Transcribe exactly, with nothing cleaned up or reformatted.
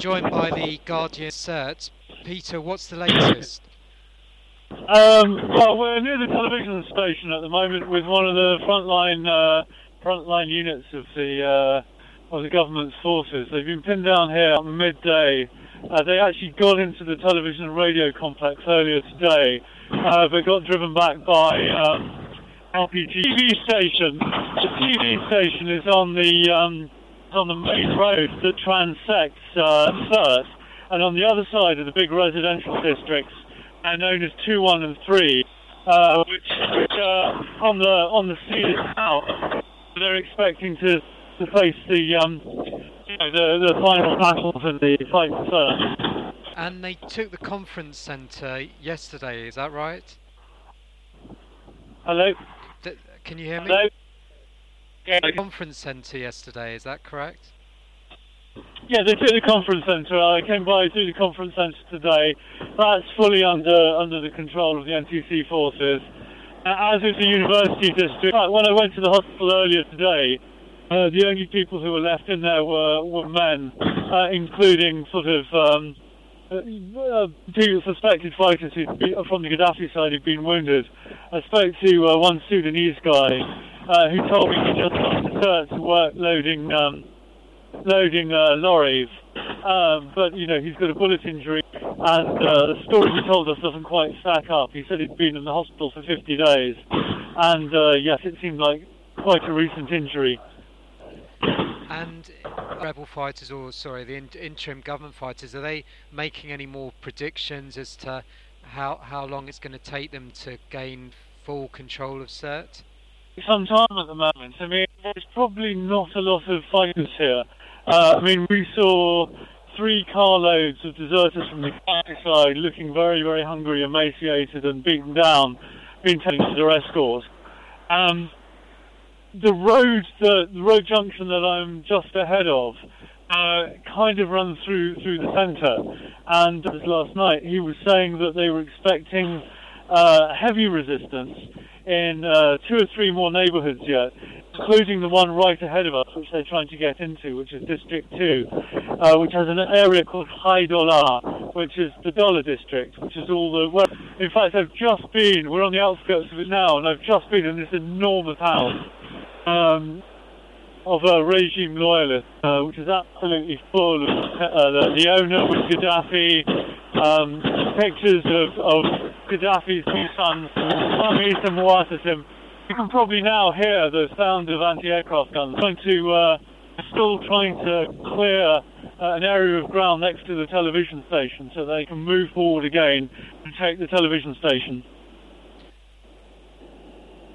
joined by the Guardian Cert. Peter, what's the latest? Um, well, we're near the television station at the moment with one of the frontline uh, frontline units of the uh, of the government's forces. They've been pinned down here at midday. Uh, they actually got into the television and radio complex earlier today, uh, but got driven back by um, L P G T V station. The T V station is on the um, on the main road that transects uh, Sirte, and on the other side of the big residential districts, are known as two, one, and three, uh, which, which uh, on the on the sea now, they're expecting to, to face the um, you know, the the final battles in the fight for Sirte. And they took the conference centre yesterday. Is that right? Hello. D- can you hear me? Hello. Yeah. The conference centre yesterday. Is that correct? Yeah, they took the conference centre. I came by through the conference centre today. That's fully under under the control of the N T C forces, uh, as is the university district. In fact, when I went to the hospital earlier today, uh, the only people who were left in there were, were men, uh, including sort of um, uh, two suspected fighters who, from the Gaddafi side who'd been wounded. I spoke to uh, one Sudanese guy uh, who told me he just got to Sirte to work loading um, loading uh, lorries, um, but you know he's got a bullet injury, and uh, the story he told us doesn't quite stack up. He said he'd been in the hospital for fifty days, and uh, yes, it seemed like quite a recent injury. And rebel fighters, or sorry, the in- interim government fighters, are they making any more predictions as to how how long it's going to take them to gain full control of Sirte? Some time at the moment. I mean, there's probably not a lot of fighters here. Uh, I mean, we saw three carloads of deserters from the Gaddafi side looking very, very hungry, emaciated, and beaten down, being taken to their escort. Um, the road, the, the road junction that I'm just ahead of, uh, kind of runs through through the centre. And last night, he was saying that they were expecting uh, heavy resistance in uh, two or three more neighbourhoods yet, including the one right ahead of us, which they're trying to get into, which is District two, uh, which has an area called High Dollar, which is the Dollar District, which is all the... Well, in fact, I've just been, we're on the outskirts of it now, and I've just been in this enormous house um, of a regime loyalist, uh, which is absolutely full of uh, the, the owner was Gaddafi, um, pictures of, of Gaddafi's two sons, Hamis and Muatassim. You can probably now hear the sound of anti-aircraft guns. Trying to, uh, still trying to clear uh, an area of ground next to the television station so they can move forward again and take the television station.